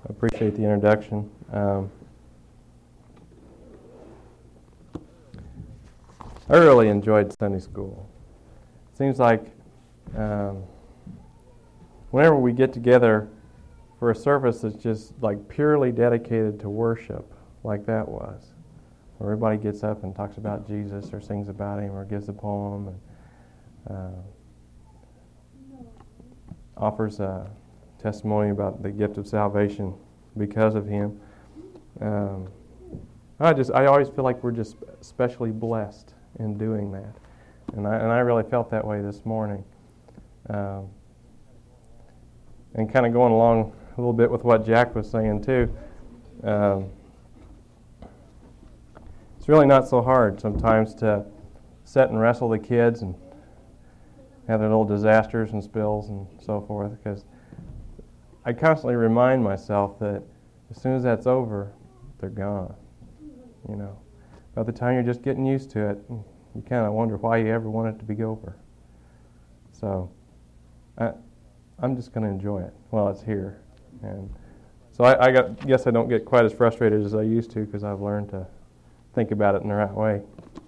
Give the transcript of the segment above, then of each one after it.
I appreciate the introduction. I really enjoyed Sunday school. It seems like whenever we get together for a service that's just like purely dedicated to worship, like that was, where everybody gets up and talks about Jesus or sings about Him or gives a poem and offers a testimony about the gift of salvation because of Him. I always feel like we're just especially blessed in doing that, and I really felt that way this morning. And kind of going along a little bit with what Jack was saying too. It's really not so hard sometimes to sit and wrestle the kids and have their little disasters and spills and so forth, because I constantly remind myself that as soon as that's over, they're gone. You know, by the time you're just getting used to it, you kind of wonder why you ever want it to be over. So I'm just going to enjoy it while it's here. And so I guess I don't get quite as frustrated as I used to, because I've learned to think about it in the right way.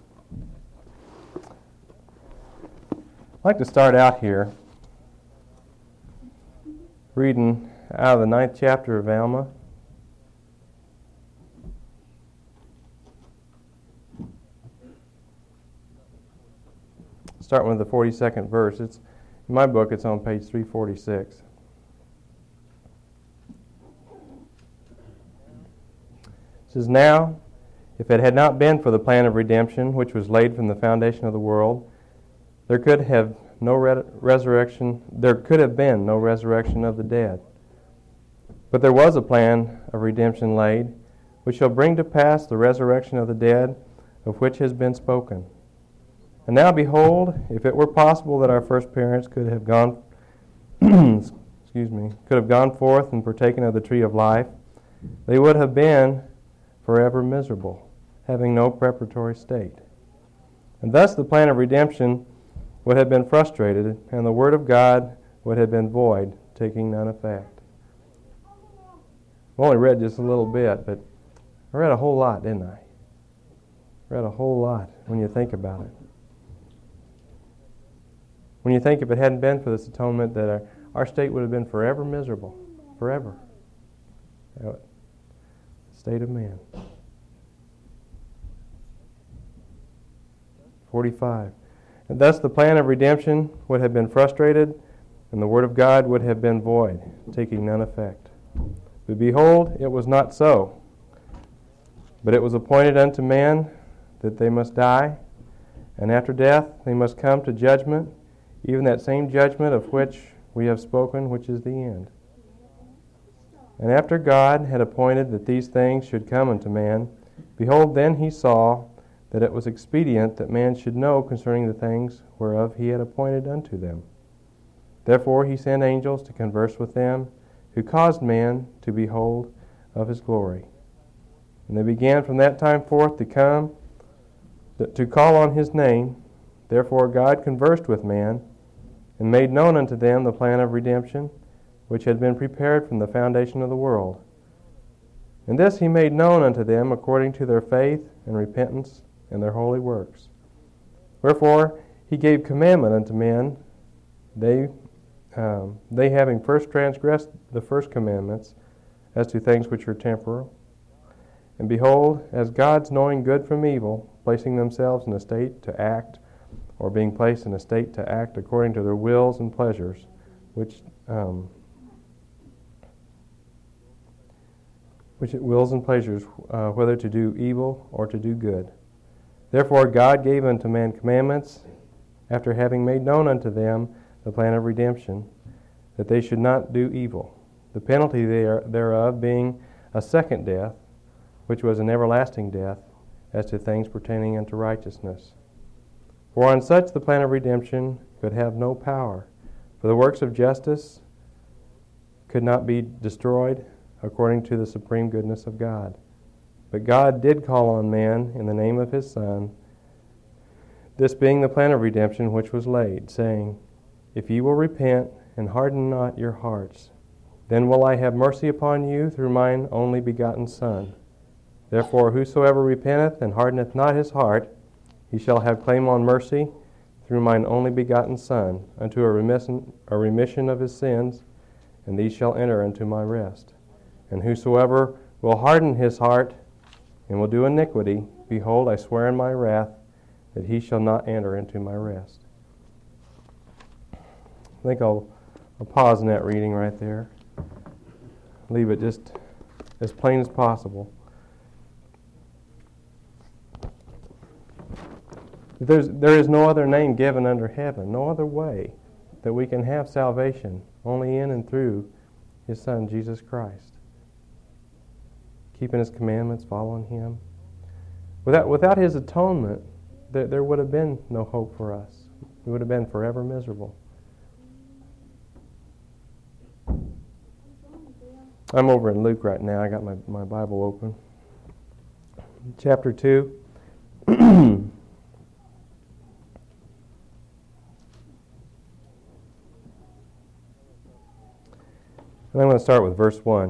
I'd like to start out here reading out of the 9th chapter of Alma. Starting with the 42nd verse. It's in my book, it's on page 346. It says, "Now, if it had not been for the plan of redemption, which was laid from the foundation of the world, there could have been no resurrection of the dead. But there was a plan of redemption laid, which shall bring to pass the resurrection of the dead, of which has been spoken. And now behold, if it were possible that our first parents could have gone forth and partaken of the tree of life, they would have been forever miserable, having no preparatory state. And thus the plan of redemption would have been frustrated, and the word of God would have been void, taking none effect." I've only read just a little bit, but I read a whole lot, didn't I? Read a whole lot when you think about it. When you think if it hadn't been for this atonement, that our state would have been forever miserable. Forever. State of man. 45. "And thus the plan of redemption would have been frustrated, and the word of God would have been void, taking none effect. But behold, it was not so. But it was appointed unto man that they must die, and after death they must come to judgment, even that same judgment of which we have spoken, which is the end. And after God had appointed that these things should come unto man, behold, then he saw that it was expedient that man should know concerning the things whereof he had appointed unto them. Therefore he sent angels to converse with them, who caused man to behold of his glory. And they began from that time forth to call on his name. Therefore God conversed with man, and made known unto them the plan of redemption, which had been prepared from the foundation of the world. And this he made known unto them according to their faith and repentance and their holy works. Wherefore he gave commandment unto men, they having first transgressed the first commandments as to things which are temporal. And behold, as God's knowing good from evil, placing themselves in a state to act, or being placed in a state to act according to their wills and pleasures, whether to do evil or to do good. Therefore God gave unto man commandments, after having made known unto them the plan of redemption, that they should not do evil, the penalty thereof being a second death, which was an everlasting death, as to things pertaining unto righteousness. For on such the plan of redemption could have no power, for the works of justice could not be destroyed according to the supreme goodness of God. But God did call on man in the name of his Son, this being the plan of redemption which was laid, saying, If ye will repent and harden not your hearts, Then will I have mercy upon you through mine only begotten Son. Therefore whosoever repenteth and hardeneth not his heart, he shall have claim on mercy through mine only begotten Son, unto a remission of his sins, and these shall enter into my rest. And whosoever will harden his heart and will do iniquity, behold, I swear in my wrath that he shall not enter into my rest. I think I'll pause in that reading right there. Leave it just as plain as possible. There is no other name given under heaven, no other way that we can have salvation, only in and through His Son, Jesus Christ. Keeping His commandments, following Him. Without His atonement, there would have been no hope for us. We would have been forever miserable. I'm over in Luke right now. I got my Bible open. Chapter 2. And I'm going to start with verse 1.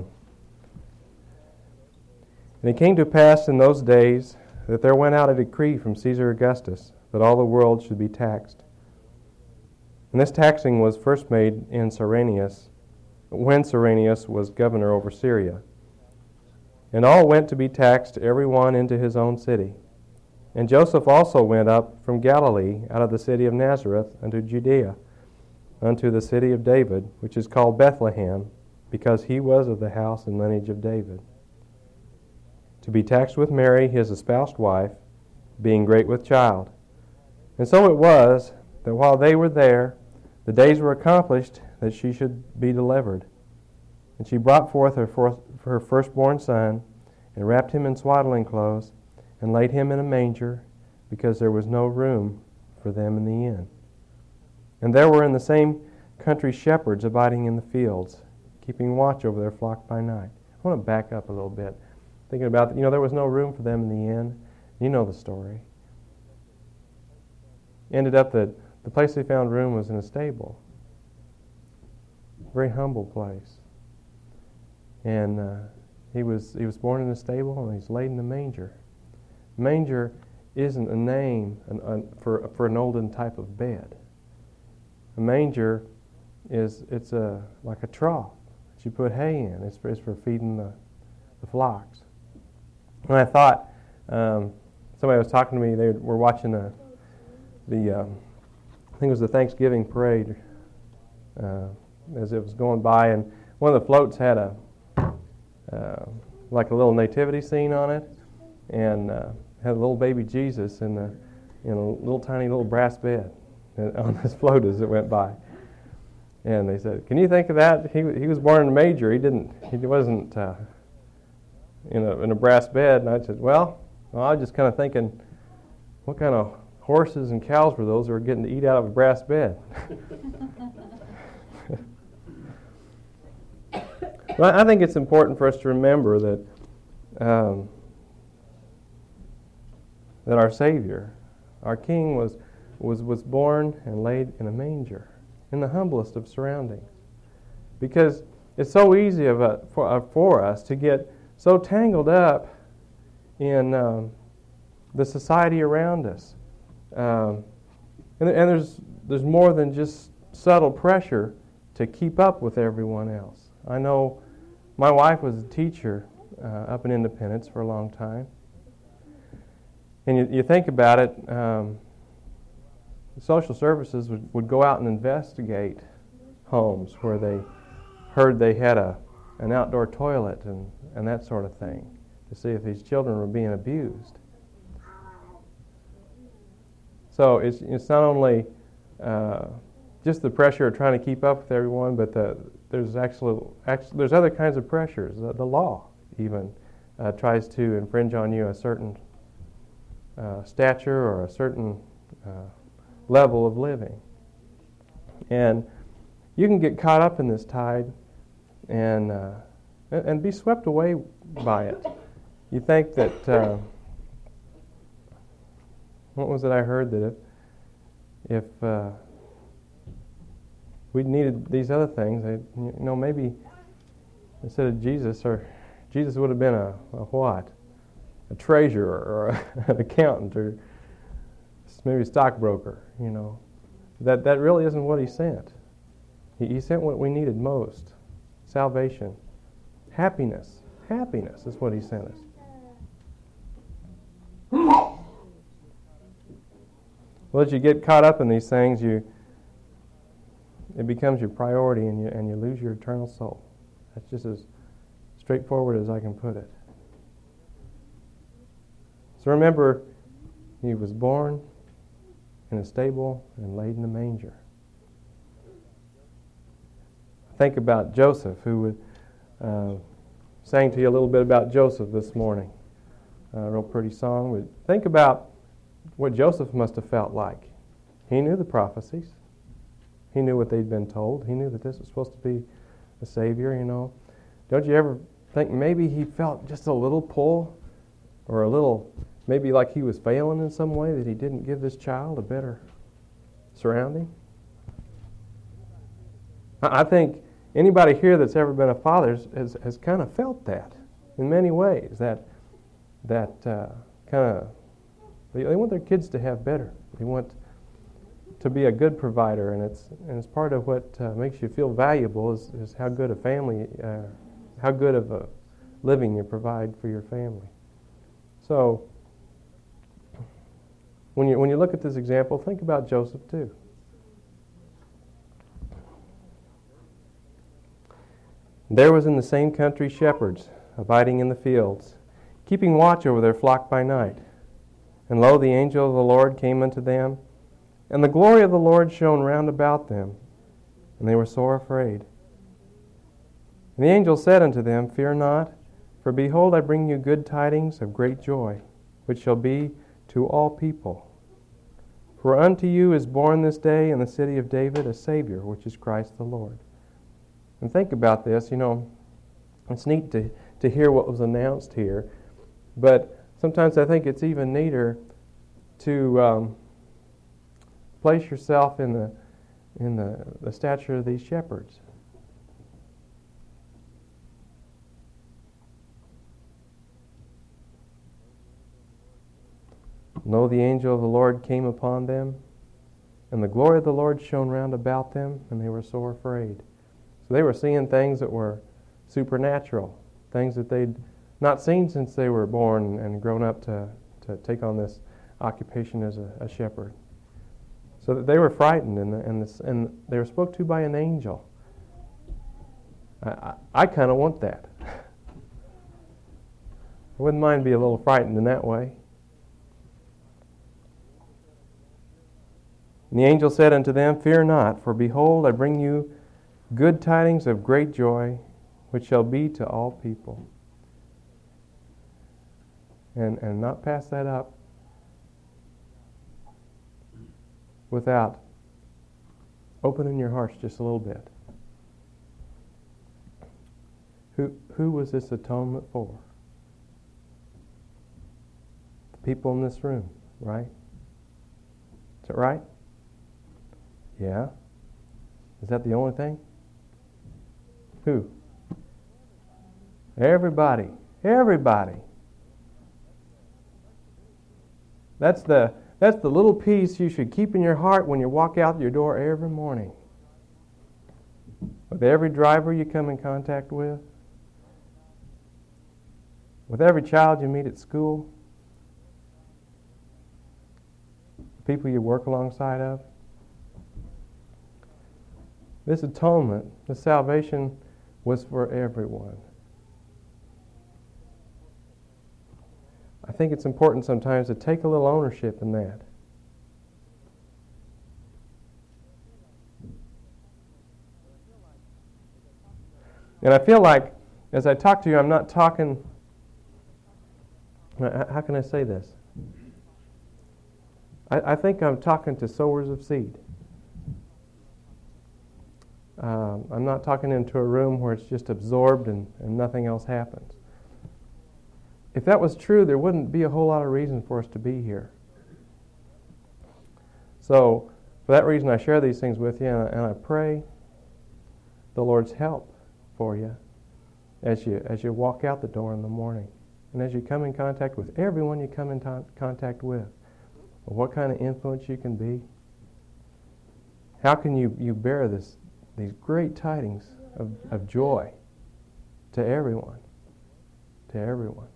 And it came to pass in those days that there went out a decree from Caesar Augustus that all the world should be taxed. And this taxing was first made in Cyrenius, when Cyrenius was governor over Syria. And all went to be taxed, every one into his own city. And Joseph also went up from Galilee out of the city of Nazareth unto Judea, unto the city of David, which is called Bethlehem, because he was of the house and lineage of David, to be taxed with Mary, his espoused wife, being great with child. And so it was that while they were there, the days were accomplished that she should be delivered. And she brought forth her firstborn son, and wrapped him in swaddling clothes, and laid him in a manger, because there was no room for them in the inn. And there were in the same country shepherds abiding in the fields, keeping watch over their flock by night. I want to back up a little bit. Thinking about, there was no room for them in the inn. You know the story. Ended up that the place they found room was in a stable. Very humble place. And he was born in a stable, and he's laid in a manger. Manger isn't a name for an olden type of bed. A manger it's like a trough that you put hay in. It's for feeding the flocks. And I thought, somebody was talking to me. They were watching I think it was the Thanksgiving parade as it was going by, and one of the floats had like a little nativity scene on it, and had a little baby Jesus in a little tiny little brass bed on this float as it went by. And they said, "Can you think of that? He was born in a manger. He wasn't in a brass bed." And I said, well, I was just kind of thinking, what kind of horses and cows were those that were getting to eat out of a brass bed? But I think it's important for us to remember that that our Savior, our King, was born and laid in a manger, in the humblest of surroundings. Because it's so easy for us to get so tangled up in the society around us. And there's more than just subtle pressure to keep up with everyone else. I know my wife was a teacher up in Independence for a long time. And you think about it, social services would go out and investigate homes where they heard they had an outdoor toilet and that sort of thing, to see if these children were being abused. So it's not only just the pressure of trying to keep up with everyone, but there's other kinds of pressures. The law even tries to infringe on you a certain stature or a certain level of living. And you can get caught up in this tide and be swept away by it. You think that, what was it I heard, that if we needed these other things, maybe instead of Jesus, or Jesus would have been a what? A treasurer or an accountant or maybe a stockbroker, you know. That really isn't what he sent. He sent what we needed most. Salvation. Happiness. Happiness is what he sent us. Well, as you get caught up in these things, it becomes your priority, and you lose your eternal soul. That's just as straightforward as I can put it. So remember, he was born in a stable and laid in a manger. Think about Joseph, who sang to you a little bit about Joseph this morning. A real pretty song. But think about what Joseph must have felt like. He knew the prophecies. He knew what they'd been told. He knew that this was supposed to be a Savior, you know. Don't you ever think maybe he felt just a little pull, or a little, maybe like he was failing in some way, that he didn't give this child a better surrounding? I think anybody here that's ever been a father has kind of felt that in many ways, that kind of, they want their kids to have better. They want to be a good provider, and it's part of what makes you feel valuable is how good a family, how good of a living you provide for your family. So when you look at this example, think about Joseph too. There was in the same country shepherds abiding in the fields, keeping watch over their flock by night. And lo, the angel of the Lord came unto them, and the glory of the Lord shone round about them, and they were sore afraid. And the angel said unto them, Fear not, for behold, I bring you good tidings of great joy, which shall be to all people. For unto you is born this day in the city of David a Savior, which is Christ the Lord. And think about this, you know, it's neat to hear what was announced here, but sometimes I think it's even neater to place yourself in the stature of these shepherds. Lo, the angel of the Lord came upon them, and the glory of the Lord shone round about them, and they were sore afraid. So they were seeing things that were supernatural, things that they'd not seen since they were born and grown up to take on this occupation as a shepherd. So that they were frightened, and they were spoke to by an angel. I kind of want that. I wouldn't mind being a little frightened in that way. And the angel said unto them, Fear not, for behold, I bring you good tidings of great joy, which shall be to all people. And not pass that up without opening your hearts just a little bit. Who was this atonement for? The people in this room, right? Is that right? Yeah. Is that the only thing? Who? Everybody. Everybody. That's the little piece you should keep in your heart when you walk out your door every morning. With every driver you come in contact with every child you meet at school, people you work alongside of. This atonement, this salvation, was for everyone. I think it's important sometimes to take a little ownership in that. And I feel like, as I talk to you, I'm not talking... How can I say this? I think I'm talking to sowers of seed. I'm not talking into a room where it's just absorbed and nothing else happens. If that was true, there wouldn't be a whole lot of reason for us to be here. So, for that reason, I share these things with you, and I pray the Lord's help for you as you walk out the door in the morning, and as you come in contact with everyone you come in contact with, what kind of influence you can be. How can you bear these great tidings of joy to everyone? To everyone.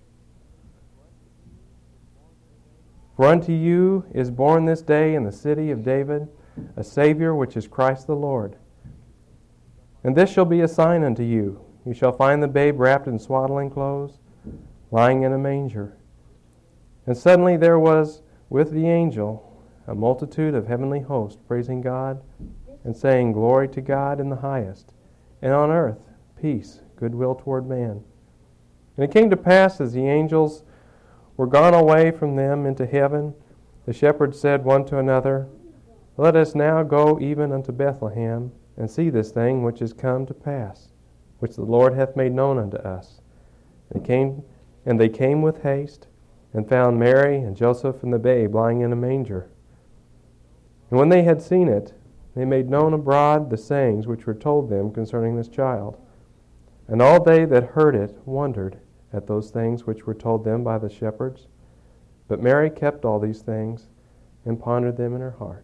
For unto you is born this day in the city of David a Savior, which is Christ the Lord. And this shall be a sign unto you. You shall find the babe wrapped in swaddling clothes, lying in a manger. And suddenly there was with the angel a multitude of heavenly hosts, praising God and saying, Glory to God in the highest, and on earth peace, goodwill toward man. And it came to pass, as the angels were gone away from them into heaven, the shepherds said one to another, Let us now go even unto Bethlehem, and see this thing which is come to pass, which the Lord hath made known unto us. And they came with haste, and found Mary and Joseph and the babe lying in a manger. And when they had seen it, they made known abroad the sayings which were told them concerning this child. And all they that heard it wondered at those things which were told them by the shepherds. But Mary kept all these things, and pondered them in her heart.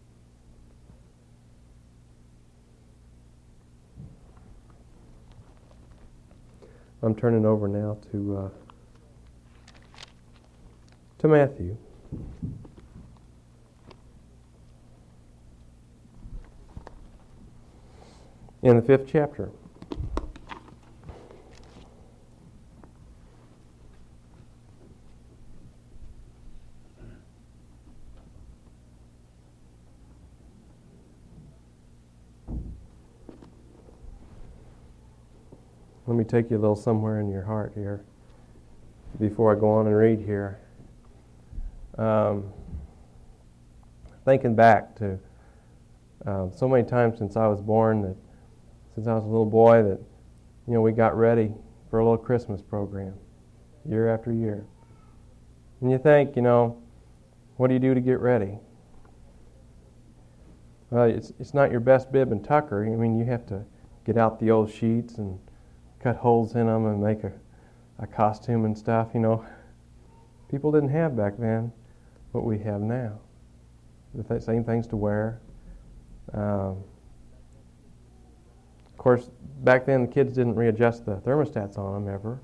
I'm turning over now to Matthew. In the 5th chapter. Let me take you a little somewhere in your heart here before I go on and read here. Thinking back to so many times since I was born, that since I was a little boy, that we got ready for a little Christmas program year after year. And you think, what do you do to get ready? Well, it's not your best bib and tucker. You have to get out the old sheets and cut holes in them and make a costume and stuff, People didn't have back then what we have now. The same things to wear. Of course, back then the kids didn't readjust the thermostats on them ever.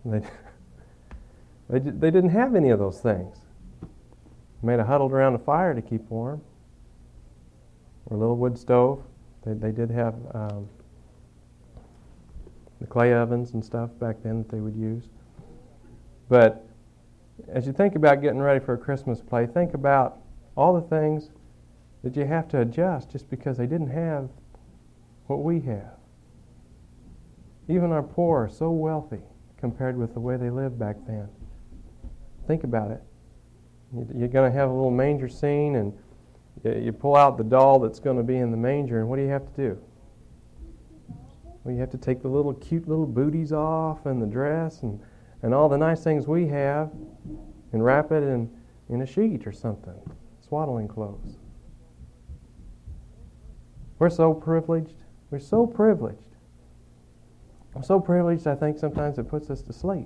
They didn't have any of those things. They made a huddled around a fire to keep warm, or a little wood stove. They did have the clay ovens and stuff back then that they would use. But as you think about getting ready for a Christmas play, think about all the things that you have to adjust just because they didn't have what we have. Even our poor are so wealthy compared with the way they lived back then. Think about it. You're going to have a little manger scene, and you pull out the doll that's going to be in the manger, and what do you have to do? Well, you have to take the cute little booties off and the dress and all the nice things we have and wrap it in a sheet or something, swaddling clothes. We're so privileged. We're so privileged. I'm so privileged, I think sometimes it puts us to sleep.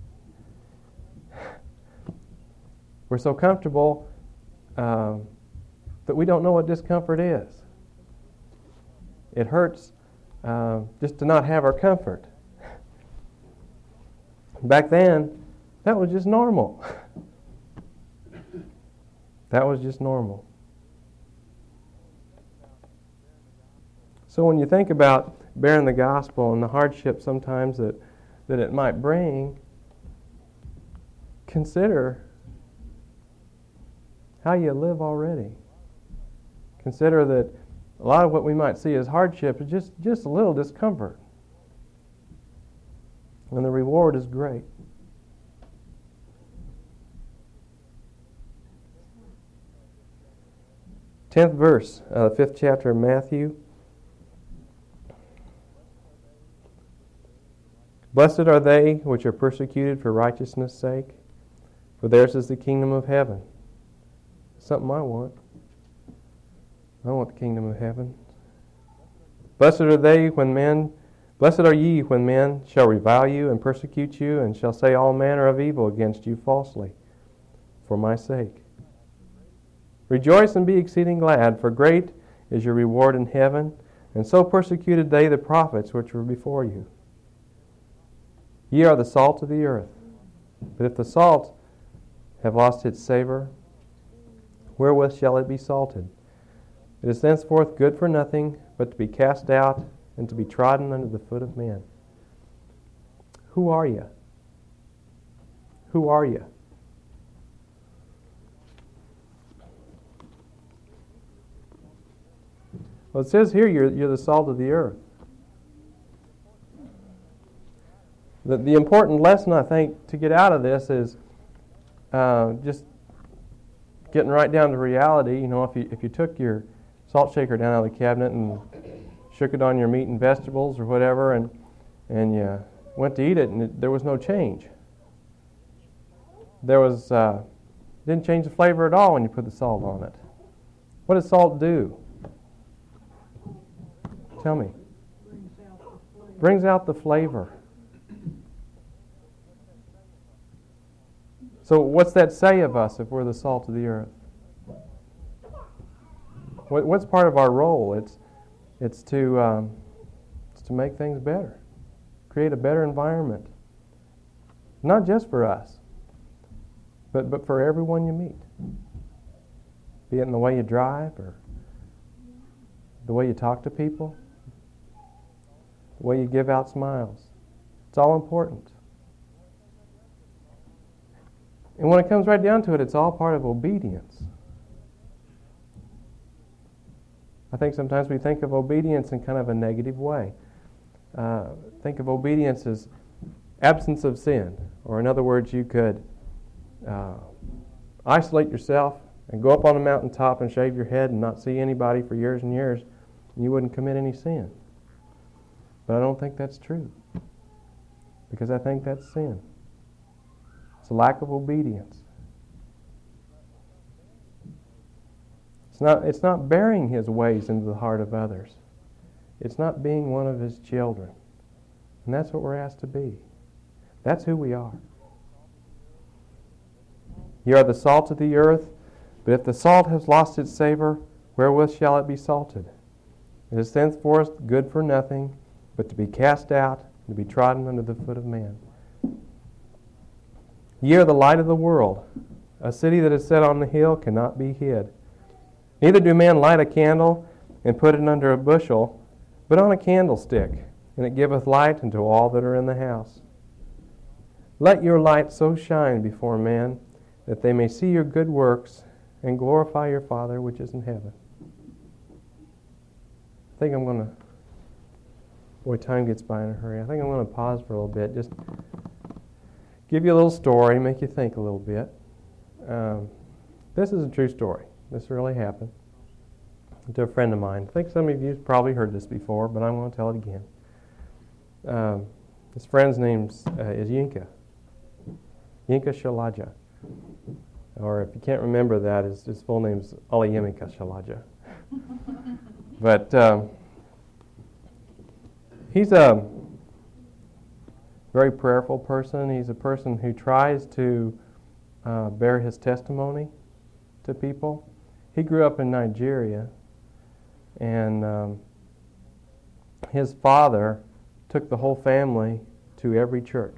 We're so comfortable that we don't know what discomfort is. It hurts just to not have our comfort. Back then, that was just normal. That was just normal. So when you think about bearing the gospel and the hardship sometimes that it might bring, consider how you live already. Consider that a lot of what we might see as hardship is just a little discomfort. And the reward is great. Tenth verse, 5th chapter of Matthew. Blessed are they which are persecuted for righteousness' sake, for theirs is the kingdom of heaven. Something I want. I want the kingdom of heaven. Blessed are they when men Blessed are ye when men shall revile you and persecute you, and shall say all manner of evil against you falsely, for my sake. Rejoice and be exceeding glad, for great is your reward in heaven, and so persecuted they the prophets which were before you. Ye are the salt of the earth. But if the salt have lost its savor, wherewith shall it be salted? It is thenceforth good for nothing, but to be cast out and to be trodden under the foot of men. Who are you? Who are you? Well, it says here you're the salt of the earth. The important lesson, I think, to get out of this is just getting right down to reality. You know, if you took your salt shaker down out of the cabinet and shook it on your meat and vegetables or whatever, and you went to eat it, and there was no change. Didn't change the flavor at all when you put the salt on it. What does salt do? Tell me. Brings out the flavor. So what's that say of us if we're the salt of the earth? What's part of our role? It's to make things better, create a better environment, not just for us, but for everyone you meet. Be it in the way you drive or the way you talk to people, the way you give out smiles. It's all important. And when it comes right down to it, it's all part of obedience. I think sometimes we think of obedience in kind of a negative way. Think of obedience as absence of sin. Or in other words, you could isolate yourself and go up on a mountaintop and shave your head and not see anybody for years and years, and you wouldn't commit any sin. But I don't think that's true, because I think that's sin. It's a lack of obedience. It's not bearing His ways into the heart of others. It's not being one of His children. And that's what we're asked to be. That's who we are. You are the salt of the earth, but if the salt has lost its savor, wherewith shall it be salted? It is thenceforth good for nothing, but to be cast out and to be trodden under the foot of man. Ye are the light of the world. A city that is set on the hill cannot be hid. Neither do men light a candle and put it under a bushel, but on a candlestick, and it giveth light unto all that are in the house. Let your light so shine before men, that they may see your good works and glorify your Father which is in heaven. I think I'm going to... Boy, time gets by in a hurry. I think I'm going to pause for a little bit, just give you a little story, make you think a little bit. This is a true story. This really happened to a friend of mine. I think some of you have probably heard this before, but I'm going to tell it again. His friend's name is Yinka Shalaja. Or if you can't remember that, his full name is Aliyemika Shalaja. But he's a very prayerful person. He's a person who tries to bear his testimony to people. He grew up in Nigeria, and his father took the whole family to every church.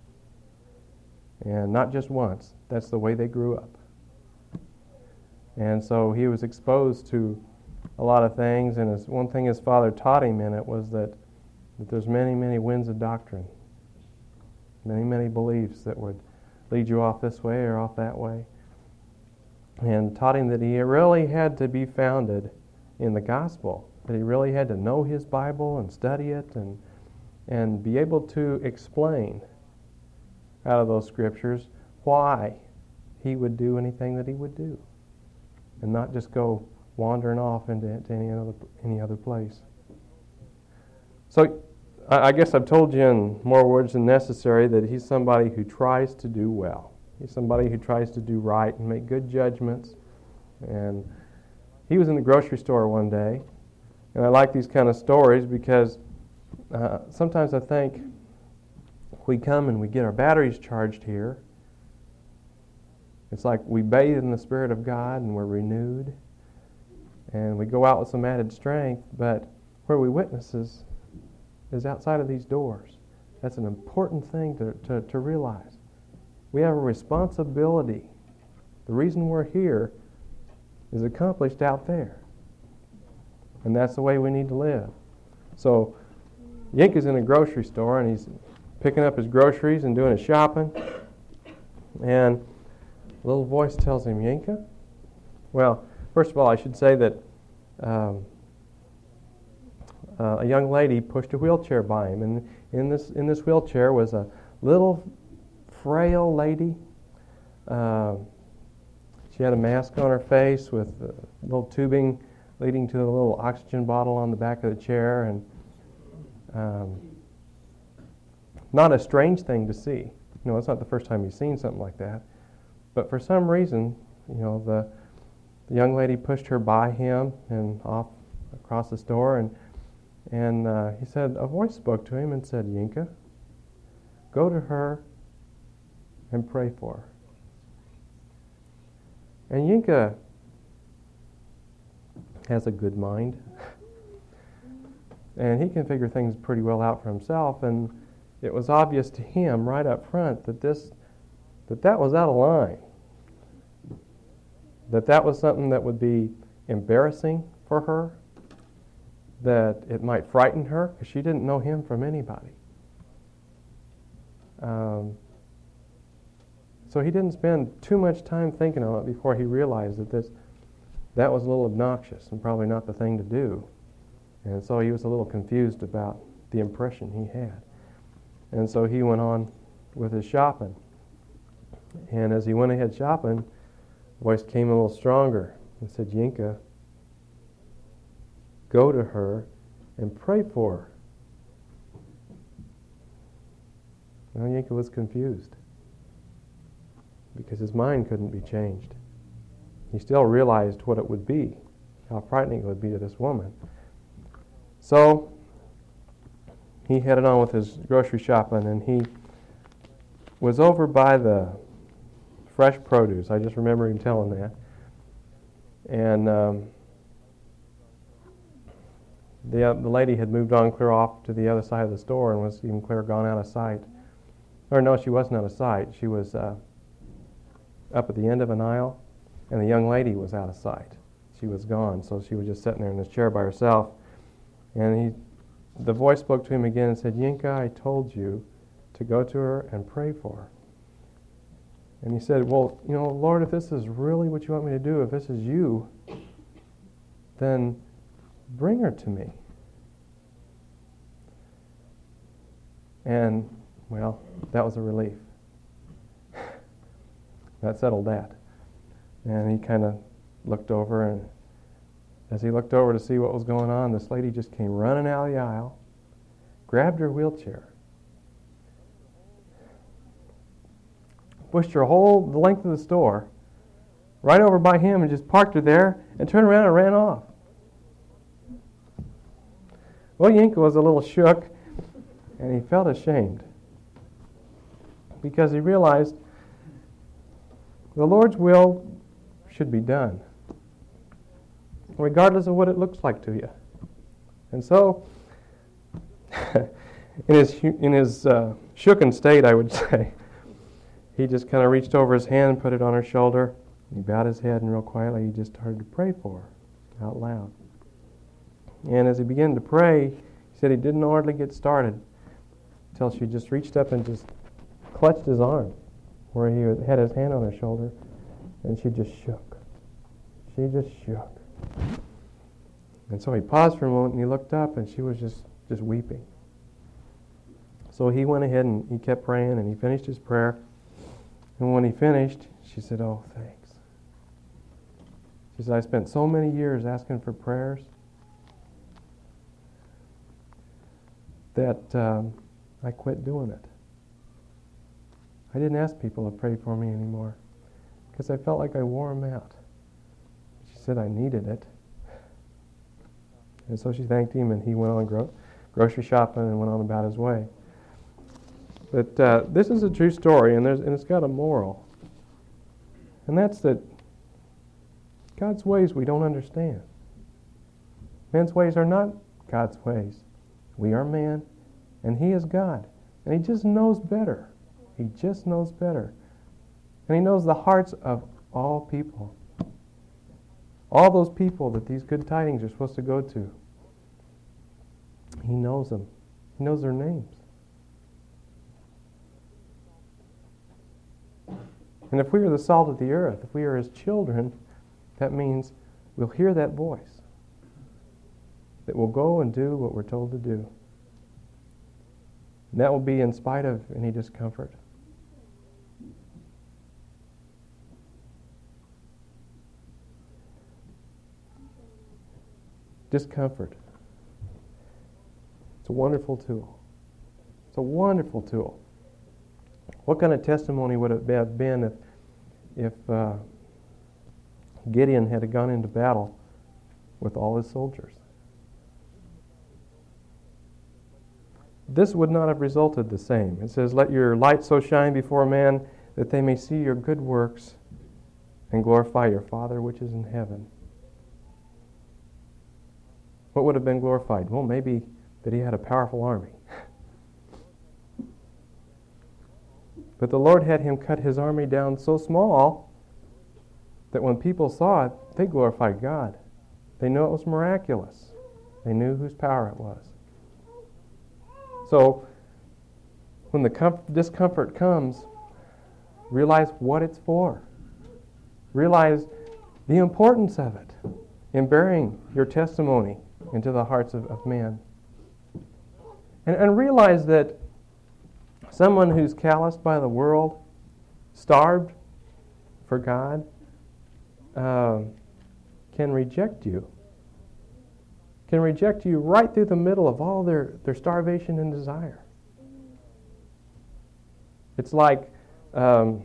And not just once. That's the way they grew up. And so he was exposed to a lot of things, and one thing his father taught him in it was that there's many, many winds of doctrine, many, many beliefs that would lead you off this way or off that way. And taught him that he really had to be founded in the gospel, that he really had to know his Bible and study it and be able to explain out of those scriptures why he would do anything that he would do, and not just go wandering off into any other place. So I guess I've told you in more words than necessary that he's somebody who tries to do well. He's somebody who tries to do right and make good judgments. And he was in the grocery store one day, and I like these kind of stories because sometimes I think we come and we get our batteries charged here. It's like we bathe in the Spirit of God and we're renewed. And we go out with some added strength, but where we witness is outside of these doors. That's an important thing to realize. We have a responsibility. The reason we're here is accomplished out there. And that's the way we need to live. So, Yink is in a grocery store and he's picking up his groceries and doing his shopping. And a little voice tells him, Yinka? Well, first of all, I should say that a young lady pushed a wheelchair by him. And in this wheelchair was a little frail lady. She had a mask on her face with a little tubing leading to a little oxygen bottle on the back of the chair. And not a strange thing to see. It's not the first time you've seen something like that. But for some reason, the young lady pushed her by him and off across the store, and he said, a voice spoke to him and said, Yinka, go to her and pray for her. And Yinka has a good mind, and he can figure things pretty well out for himself, and it was obvious to him right up front that that was out of line. That was something that would be embarrassing for her, that it might frighten her, because she didn't know him from anybody. So he didn't spend too much time thinking on it before he realized that was a little obnoxious and probably not the thing to do. And so he was a little confused about the impression he had. And so he went on with his shopping. And as he went ahead shopping, the voice came a little stronger and said, Yinka, go to her and pray for her. Well, Yinka was confused because his mind couldn't be changed. He still realized what it would be, how frightening it would be to this woman. So he headed on with his grocery shopping, and he was over by the fresh produce. I just remember him telling that. And the lady had moved on clear off to the other side of the store and was even clear gone out of sight. Or no, she wasn't out of sight. She was up at the end of an aisle, and the young lady was out of sight. She was gone, so she was just sitting there in this chair by herself. And the voice spoke to him again and said, Yinka, I told you to go to her and pray for her. And he said, well, Lord, if this is really what you want me to do, if this is you, then bring her to me. And, well, that was a relief. That settled that. And he kind of looked over, and as he looked over to see what was going on, this lady just came running out of the aisle, grabbed her wheelchair, pushed her the length of the store, right over by him, and just parked her there, and turned around and ran off. Well, Yinka was a little shook, and he felt ashamed, because he realized the Lord's will should be done, regardless of what it looks like to you. And so, in his shooken state, I would say, he just kind of reached over his hand and put it on her shoulder. He bowed his head, and real quietly he just started to pray for her out loud. And as he began to pray, he said he didn't hardly get started until she just reached up and just clutched his arm where he had his hand on her shoulder, and she just shook. She just shook. And so he paused for a moment, and he looked up, and she was just weeping. So he went ahead and he kept praying, and he finished his prayer. And when he finished, she said, oh, thanks. She said, I spent so many years asking for prayers that I quit doing it. I didn't ask people to pray for me anymore because I felt like I wore them out. She said I needed it. And so she thanked him, and he went on grocery shopping and went on about his way. But this is a true story, and it's got a moral. And that's that God's ways we don't understand. Man's ways are not God's ways. We are man, and He is God. And He just knows better. He just knows better. And He knows the hearts of all people. All those people that these good tidings are supposed to go to. He knows them. He knows their names. And if we are the salt of the earth, if we are His children, that means we'll hear that voice. That we'll go and do what we're told to do. And that will be in spite of any discomfort. Discomfort. It's a wonderful tool. It's a wonderful tool. What kind of testimony would it have been if Gideon had gone into battle with all his soldiers? This would not have resulted the same. It says, "Let your light so shine before man that they may see your good works and glorify your Father which is in heaven." What would have been glorified? Well, maybe that he had a powerful army. But the Lord had him cut his army down so small that when people saw it, they glorified God. They knew it was miraculous. They knew whose power it was. So, when the discomfort comes, realize what it's for. Realize the importance of it in bearing your testimony into the hearts of men. And realize that someone who's calloused by the world, starved for God, can reject you. Can reject you right through the middle of all their starvation and desire. It's like when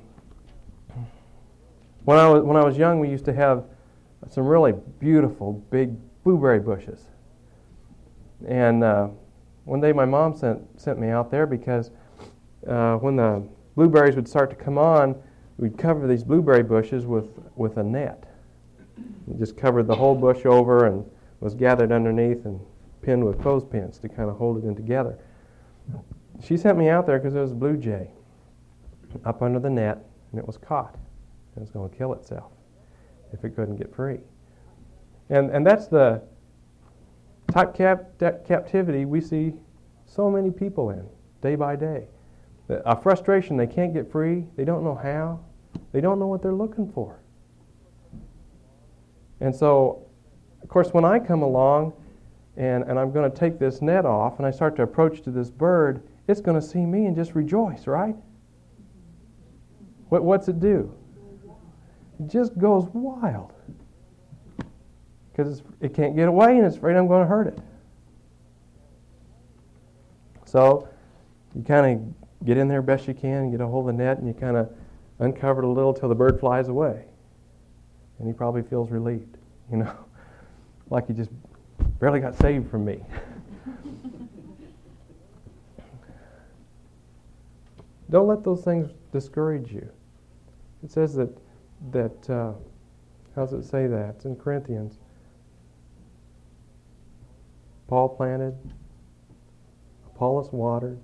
I was young, we used to have some really beautiful big blueberry bushes. And one day my mom sent me out there because when the blueberries would start to come on, we'd cover these blueberry bushes with a net. We just covered the whole bush over and was gathered underneath and pinned with clothespins to kind of hold it in together. She sent me out there because there was a blue jay up under the net, and it was caught. It was going to kill itself if it couldn't get free. And that's the type captivity we see so many people in, day by day. A frustration, they can't get free, they don't know how, they don't know what they're looking for. And so, of course, when I come along and I'm going to take this net off and I start to approach to this bird, it's going to see me and just rejoice, right? What's it do? It just goes wild. Because it can't get away and it's afraid I'm going to hurt it. So you kind of get in there best you can, get a hold of the net, and you kind of uncover it a little till the bird flies away. And he probably feels relieved, like he just barely got saved from me. Don't let those things discourage you. It says that how does it say that? It's in Corinthians. Paul planted, Apollos watered,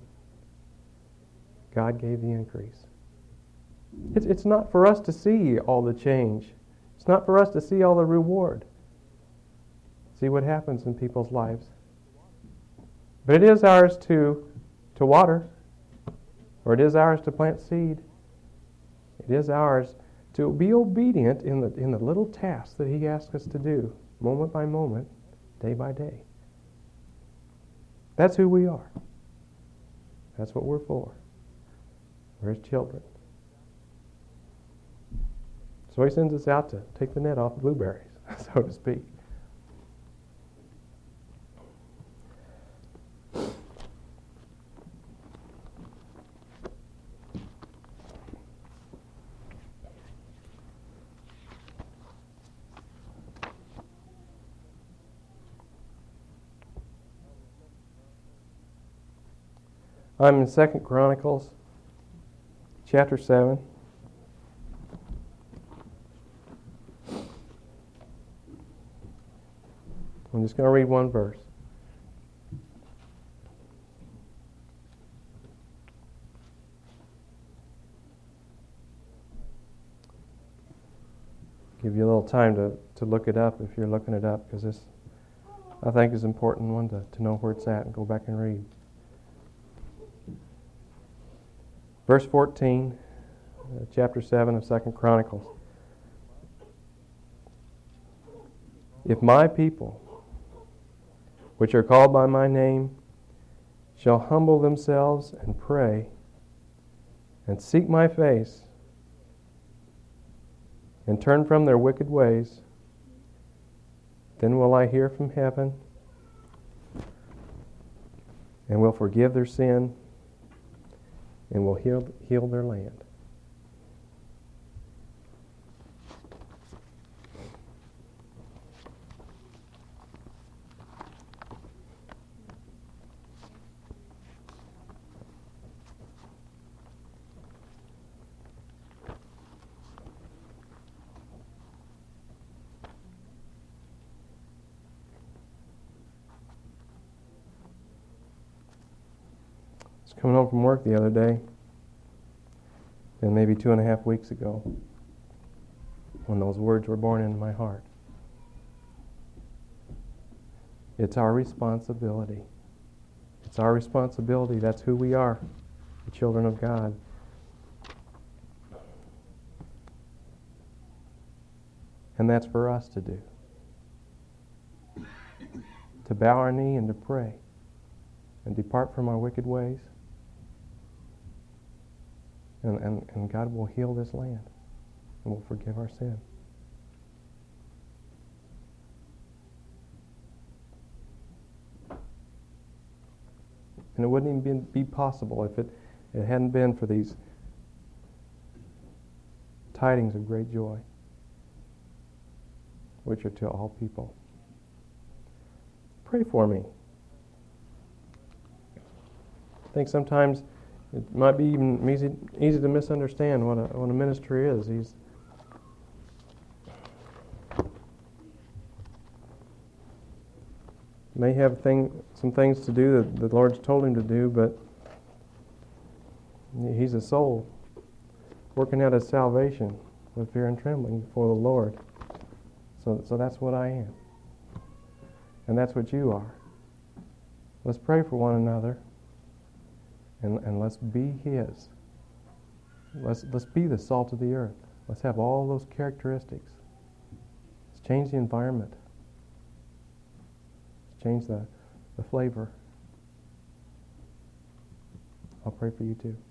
God gave the increase. It's not for us to see all the change. It's not for us to see all the reward. See what happens in people's lives. But it is ours to water, or it is ours to plant seed. It is ours to be obedient in the little tasks that He asks us to do, moment by moment, day by day. That's who we are. That's what we're for. We're His children. So He sends us out to take the net off the blueberries, so to speak. I'm in 2 Chronicles, chapter 7. I'm just going to read one verse. Give you a little time to look it up if you're looking it up, because this, I think, is an important one to know where it's at and go back and read. Verse 14, chapter 7 of 2 Chronicles. If my people, which are called by my name, shall humble themselves and pray and seek my face and turn from their wicked ways, then will I hear from heaven and will forgive their sin and will heal their land. Coming home from work the other day, and maybe 2.5 weeks ago, when those words were born into my heart. It's our responsibility. It's our responsibility. That's who we are, the children of God. And that's for us to do. To bow our knee and to pray and depart from our wicked ways. And God will heal this land and will forgive our sin. And it wouldn't even be possible if it hadn't been for these tidings of great joy, which are to all people. Pray for me. I think sometimes it might be even easy to misunderstand what a ministry is. He's may have some things to do that the Lord's told him to do, but he's a soul working out his salvation with fear and trembling before the Lord. So that's what I am. And that's what you are. Let's pray for one another. And let's be His. Let's be the salt of the earth. Let's have all those characteristics. Let's change the environment. Let's change the flavor. I'll pray for you too.